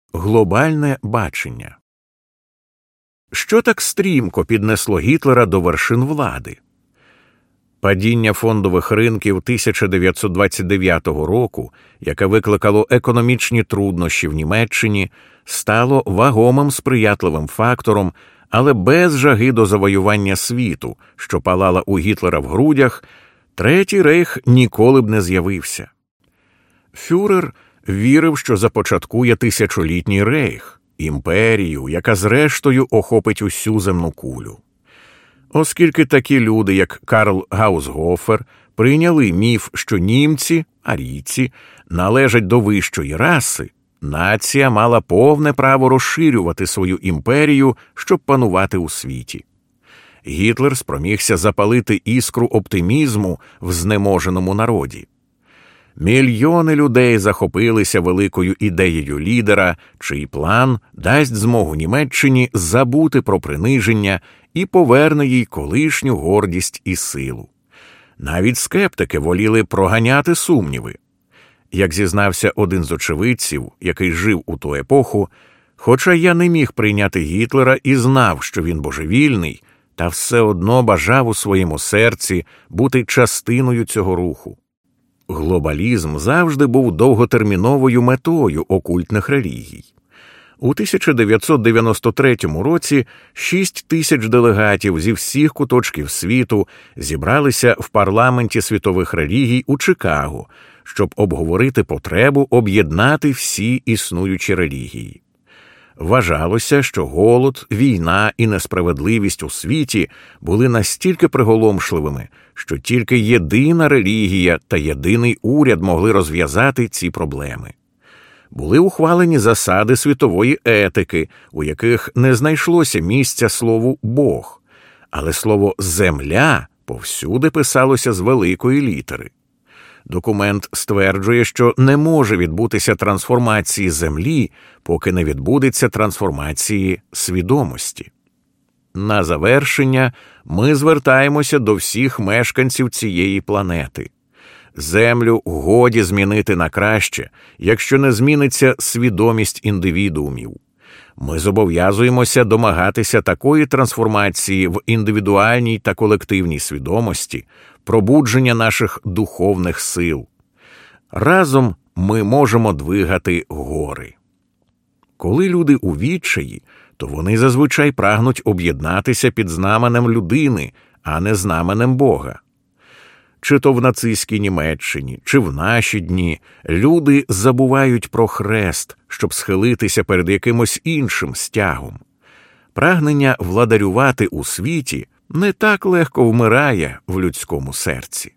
Глобальне бачення. Що так стрімко піднесло Гітлера до вершин влади? Падіння фондових ринків 1929 року, яке викликало економічні труднощі в Німеччині, стало вагомим сприятливим фактором, але без жаги до завоювання світу, що палала у Гітлера в грудях, Третій рейх ніколи б не з'явився. Фюрер вірив, що започаткує тисячолітній рейх, імперію, яка зрештою охопить усю земну кулю. Оскільки такі люди, як Карл Гаусгофер, прийняли міф, що німці, арійці, належать до вищої раси, нація мала повне право розширювати свою імперію, щоб панувати у світі. Гітлер спромігся запалити іскру оптимізму в знеможеному народі. Мільйони людей захопилися великою ідеєю лідера, чий план дасть змогу Німеччині забути про приниження і поверне їй колишню гордість і силу. Навіть скептики воліли проганяти сумніви. Як зізнався один з очевидців, який жив у ту епоху, хоча я не міг прийняти Гітлера і знав, що він божевільний, та все одно бажав у своєму серці бути частиною цього руху. Глобалізм завжди був довготерміновою метою окультних релігій. У 1993 році 6 тисяч делегатів зі всіх куточків світу зібралися в парламенті світових релігій у Чикаго, щоб обговорити потребу об'єднати всі існуючі релігії. Вважалося, що голод, війна і несправедливість у світі були настільки приголомшливими, що тільки єдина релігія та єдиний уряд могли розв'язати ці проблеми. Були ухвалені засади світової етики, у яких не знайшлося місця слову «Бог», але слово «земля» повсюди писалося з великої літери. Документ стверджує, що не може відбутися трансформації землі, поки не відбудеться трансформації свідомості. На завершення ми звертаємося до всіх мешканців цієї планети. Землю годі змінити на краще, якщо не зміниться свідомість індивідуумів. Ми зобов'язуємося домагатися такої трансформації в індивідуальній та колективній свідомості, пробудження наших духовних сил. Разом ми можемо двигати гори. Коли люди у відчаї, то вони зазвичай прагнуть об'єднатися під знаменем людини, а не знаменем Бога. Чи то в нацистській Німеччині, чи в наші дні люди забувають про хрест, щоб схилитися перед якимось іншим стягом. Прагнення владарювати у світі не так легко вмирає в людському серці.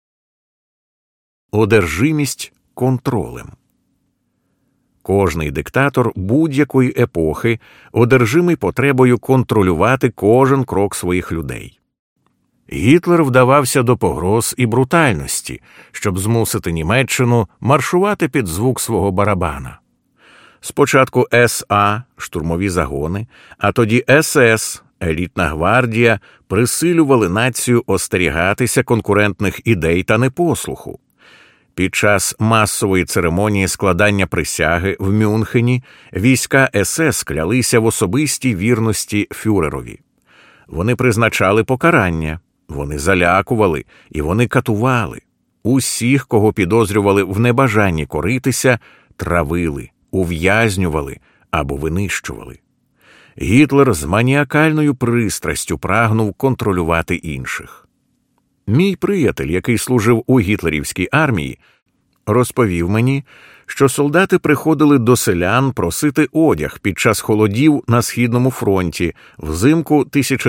Одержимість контролем. Кожний диктатор будь-якої епохи одержимий потребою контролювати кожен крок своїх людей. Гітлер вдавався до погроз і брутальності, щоб змусити Німеччину маршувати під звук свого барабана. Спочатку СА, штурмові загони, а тоді СС, елітна гвардія, присилювали націю остерігатися конкурентних ідей та непослуху. Під час масової церемонії складання присяги в Мюнхені війська СС клялися в особистій вірності фюрерові. Вони призначали покарання, вони залякували і вони катували. Усіх, кого підозрювали в небажанні коритися, травили, ув'язнювали або винищували. Гітлер з маніакальною пристрастю прагнув контролювати інших. Мій приятель, який служив у гітлерівській армії, розповів мені, що солдати приходили до селян просити одяг під час холодів на Східному фронті взимку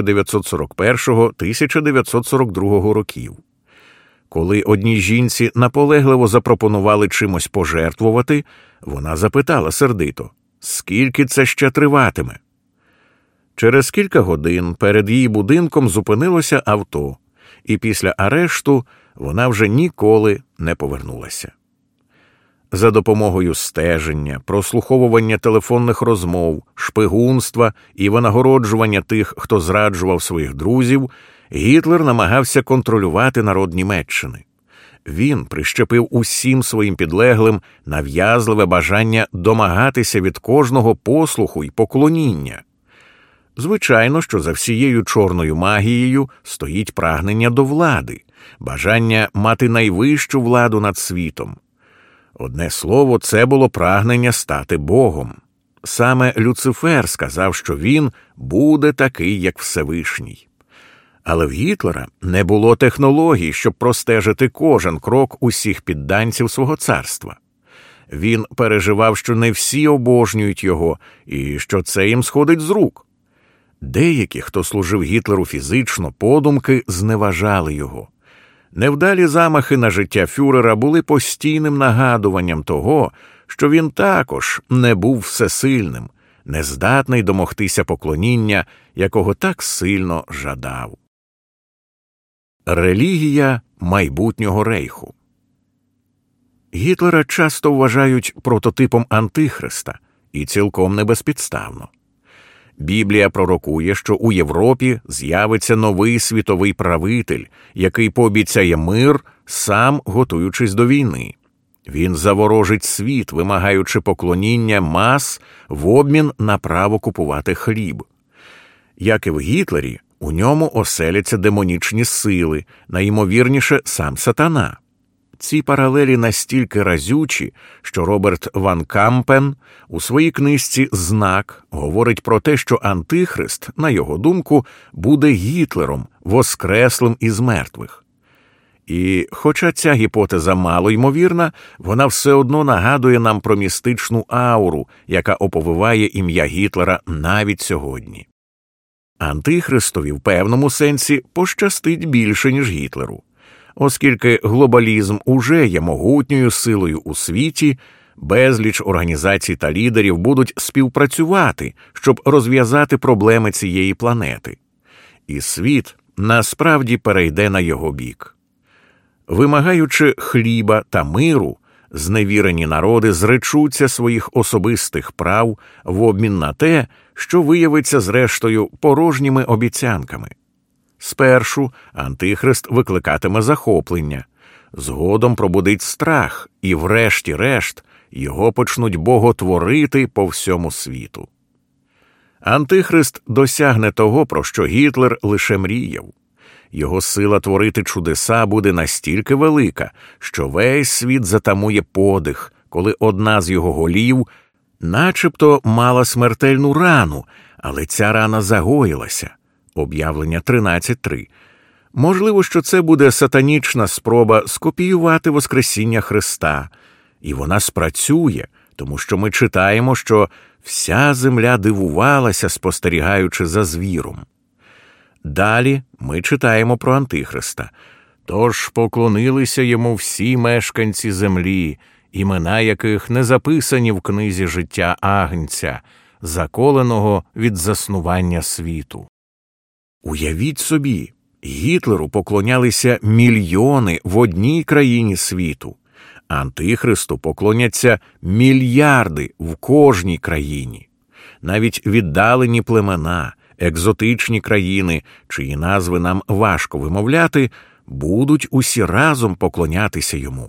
1941-1942 років. Коли одній жінці наполегливо запропонували чимось пожертвувати, вона запитала сердито, скільки це ще триватиме. Через кілька годин перед її будинком зупинилося авто, і після арешту вона вже ніколи не повернулася. За допомогою стеження, прослуховування телефонних розмов, шпигунства і винагороджування тих, хто зраджував своїх друзів, Гітлер намагався контролювати народ Німеччини. Він прищепив усім своїм підлеглим нав'язливе бажання домагатися від кожного послуху й поклоніння. Звичайно, що за всією чорною магією стоїть прагнення до влади, бажання мати найвищу владу над світом. Одне слово, це було прагнення стати Богом. Саме Люцифер сказав, що він буде такий, як Всевишній. Але в Гітлера не було технологій, щоб простежити кожен крок усіх підданців свого царства. Він переживав, що не всі обожнюють його і що це їм сходить з рук. Деякі, хто служив Гітлеру фізично, подумки зневажали його. Невдалі замахи на життя фюрера були постійним нагадуванням того, що він також не був всесильним, нездатний домогтися поклоніння, якого так сильно жадав. Релігія майбутнього рейху. Гітлера часто вважають прототипом Антихриста, і цілком не безпідставно. Біблія пророкує, що у Європі з'явиться новий світовий правитель, який пообіцяє мир, сам готуючись до війни. Він заворожить світ, вимагаючи поклоніння мас в обмін на право купувати хліб. Як і в Гітлері, у ньому оселяться демонічні сили, найімовірніше сам сатана. Ці паралелі настільки разючі, що Роберт Ван Кампен у своїй книжці «Знак» говорить про те, що Антихрист, на його думку, буде Гітлером, воскреслим із мертвих. І, хоча ця гіпотеза мало ймовірна, вона все одно нагадує нам про містичну ауру, яка оповиває ім'я Гітлера навіть сьогодні. Антихристові в певному сенсі пощастить більше, ніж Гітлеру. Оскільки глобалізм уже є могутньою силою у світі, безліч організацій та лідерів будуть співпрацювати, щоб розв'язати проблеми цієї планети. І світ насправді перейде на його бік. Вимагаючи хліба та миру, зневірені народи зречуться своїх особистих прав в обмін на те, що виявиться зрештою порожніми обіцянками. Спершу Антихрист викликатиме захоплення, згодом пробудить страх, і врешті-решт його почнуть боготворити по всьому світу. Антихрист досягне того, про що Гітлер лише мріяв. Його сила творити чудеса буде настільки велика, що весь світ затамує подих, коли одна з його голів начебто мала смертельну рану, але ця рана загоїлася. Об'явлення 13.3. Можливо, що це буде сатанічна спроба скопіювати Воскресіння Христа. І вона спрацює, тому що ми читаємо, що вся земля дивувалася, спостерігаючи за звіром. Далі ми читаємо про Антихриста. «Тож поклонилися йому всі мешканці землі, імена яких не записані в книзі життя Агнця, заколеного від заснування світу». Уявіть собі, Гітлеру поклонялися мільйони в одній країні світу. Антихристу поклоняться мільярди в кожній країні. Навіть віддалені племена, екзотичні країни, чиї назви нам важко вимовляти, будуть усі разом поклонятися йому.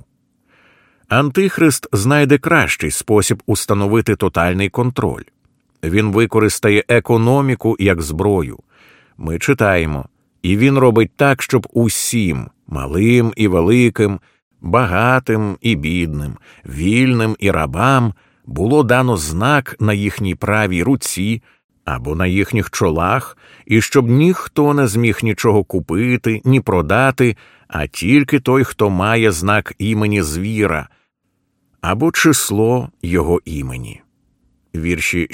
Антихрист знайде кращий спосіб установити тотальний контроль. Він використає економіку як зброю. Ми читаємо, і він робить так, щоб усім, малим і великим, багатим і бідним, вільним і рабам, було дано знак на їхній правій руці або на їхніх чолах, і щоб ніхто не зміг нічого купити, ні продати, а тільки той, хто має знак імені звіра, або число його імені. Вірші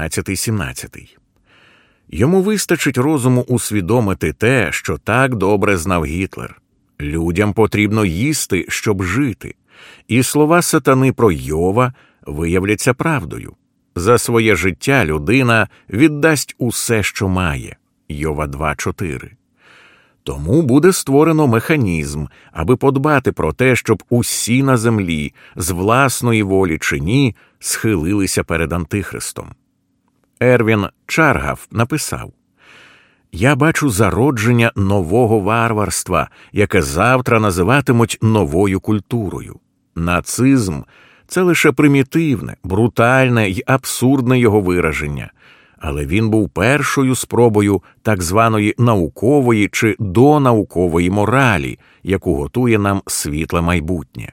16-17. Йому вистачить розуму усвідомити те, що так добре знав Гітлер. Людям потрібно їсти, щоб жити. І слова сатани про Йова виявляться правдою. За своє життя людина віддасть усе, що має. Йова 2.4. Тому буде створено механізм, аби подбати про те, щоб усі на землі, з власної волі чи ні, схилилися перед Антихристом. Ервін Чаргав написав: Я бачу зародження нового варварства, яке завтра називатимуть новою культурою. Нацизм – це лише примітивне, брутальне й абсурдне його вираження, але він був першою спробою так званої наукової чи донаукової моралі, яку готує нам світле майбутнє.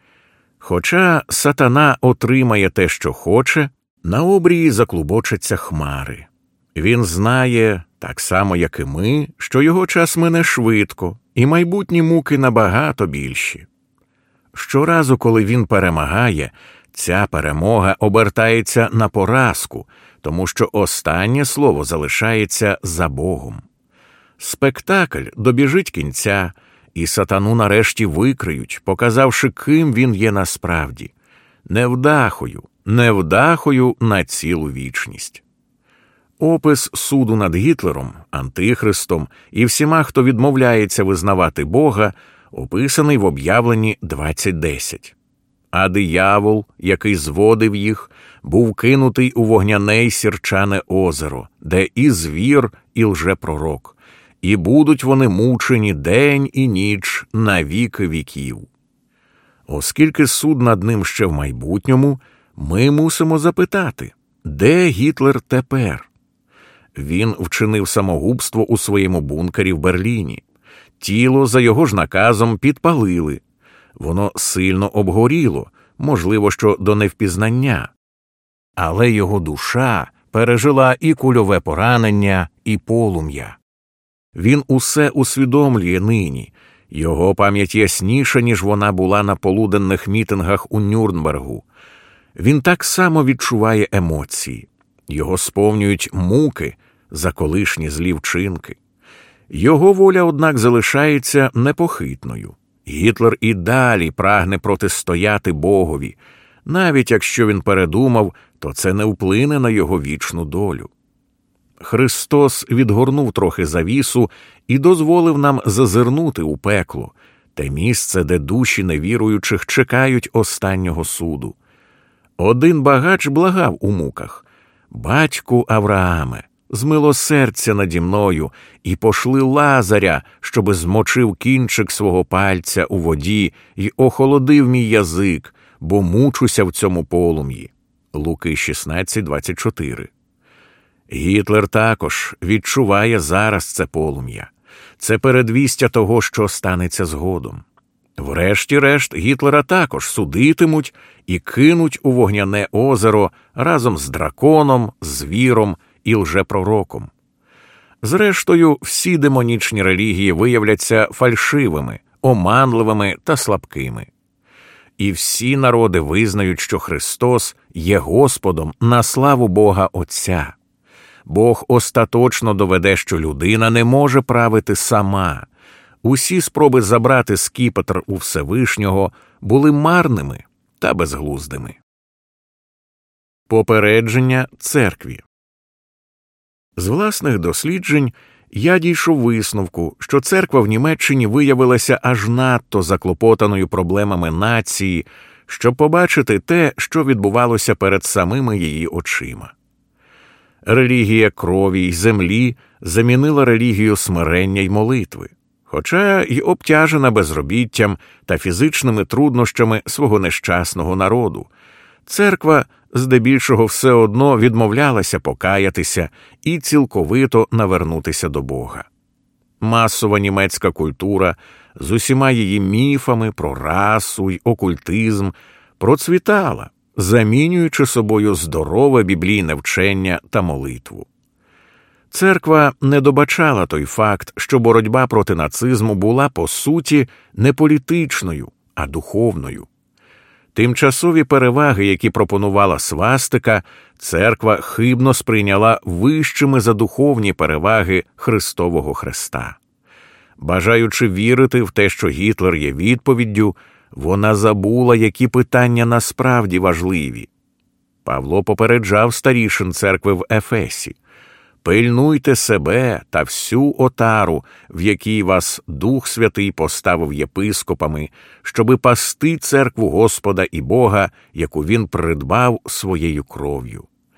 Хоча сатана отримає те, що хоче, на обрії заклубочаться хмари. Він знає, так само, як і ми, що його час мине швидко, і майбутні муки набагато більші. Щоразу, коли він перемагає, ця перемога обертається на поразку, тому що останнє слово залишається за Богом. Спектакль добіжить кінця, і сатану нарешті викриють, показавши, ким він є насправді – невдахою на цілу вічність. Опис суду над Гітлером, Антихристом і всіма, хто відмовляється визнавати Бога, описаний в об'явленні 20:10. А диявол, який зводив їх, був кинутий у вогняне й сірчане озеро, де і звір, і лжепророк, і будуть вони мучені день і ніч на віки віків. Оскільки суд над ним ще в майбутньому, ми мусимо запитати, де Гітлер тепер? Він вчинив самогубство у своєму бункері в Берліні. Тіло за його ж наказом підпалили. Воно сильно обгоріло, можливо, що до невпізнання. Але його душа пережила і кульове поранення, і полум'я. Він усе усвідомлює нині. Його пам'ять ясніша, ніж вона була на полуденних мітингах у Нюрнбергу. Він так само відчуває емоції. Його сповнюють муки за колишні злі вчинки. Його воля, однак, залишається непохитною. Гітлер і далі прагне протистояти Богові. Навіть якщо він передумав, то це не вплине на його вічну долю. Христос відгорнув трохи завісу і дозволив нам зазирнути у пекло, те місце, де душі невіруючих чекають останнього суду. Один багач благав у муках: «Батьку Аврааме, змилосердься наді мною і пошли Лазаря, щоби змочив кінчик свого пальця у воді й охолодив мій язик, бо мучуся в цьому полум'ї». Луки 16:24. Гітлер також відчуває зараз це полум'я. Це передвістя того, що станеться згодом. Врешті-решт Гітлера також судитимуть і кинуть у вогняне озеро разом з драконом, звіром і лжепророком. Зрештою, всі демонічні релігії виявляться фальшивими, оманливими та слабкими. І всі народи визнають, що Христос є Господом на славу Бога Отця. Бог остаточно доведе, що людина не може правити сама. Усі спроби забрати скіпетр у Всевишнього були марними та безглуздими. Попередження церкві. З власних досліджень я дійшов висновку, що церква в Німеччині виявилася аж надто заклопотаною проблемами нації, щоб побачити те, що відбувалося перед самими її очима. Релігія крові й землі замінила релігію смирення й молитви, хоча й обтяжена безробіттям та фізичними труднощами свого нещасного народу. Церква здебільшого все одно відмовлялася покаятися і цілковито навернутися до Бога. Масова німецька культура з усіма її міфами про расу й окультизм процвітала, замінюючи собою здорове біблійне вчення та молитву. Церква не добачала той факт, що боротьба проти нацизму була, по суті, не політичною, а духовною. Тимчасові переваги, які пропонувала свастика, церква хибно сприйняла вищими за духовні переваги Христового Хреста. Бажаючи вірити в те, що Гітлер є відповіддю, вона забула, які питання насправді важливі. Павло попереджав старішин церкви в Ефесі: «Пильнуйте себе та всю отару, в якій вас Дух Святий поставив єпископами, щоби пасти церкву Господа і Бога, яку він придбав своєю кров'ю.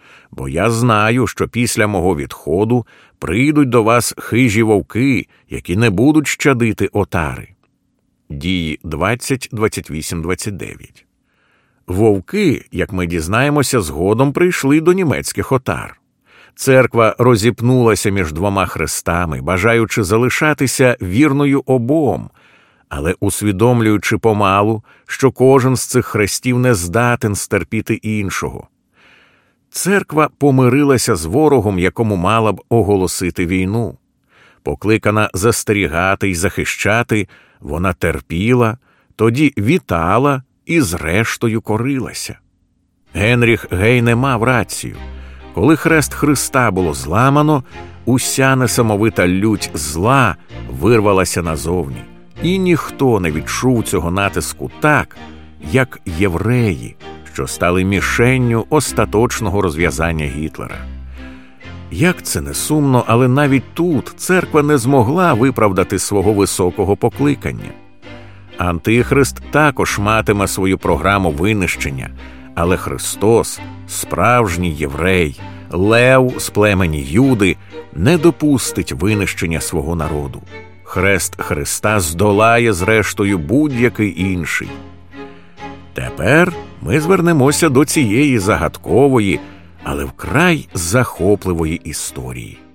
бо я знаю, що після мого відходу прийдуть до вас хижі вовки, які не будуть щадити отари». Дії 20, 28, 29. Вовки, як ми дізнаємося, згодом прийшли до німецьких отар. Церква розіпнулася між двома хрестами, бажаючи залишатися вірною обом, але усвідомлюючи помалу, що кожен з цих хрестів не здатен стерпіти іншого. Церква помирилася з ворогом, якому мала б оголосити війну. Покликана застерігати й захищати, вона терпіла, тоді вітала і зрештою корилася. Генріх Гейне мав рацію. Коли хрест Христа було зламано, уся несамовита лють зла вирвалася назовні, і ніхто не відчув цього натиску так, як євреї, що стали мішенню остаточного розв'язання Гітлера. Як це не сумно, але навіть тут церква не змогла виправдати свого високого покликання. Антихрист також матиме свою програму винищення, але Христос, справжній єврей, лев з племені Юди, не допустить винищення свого народу. Хрест Христа здолає зрештою будь-який інший. Тепер ми звернемося до цієї загадкової, але вкрай захопливої історії.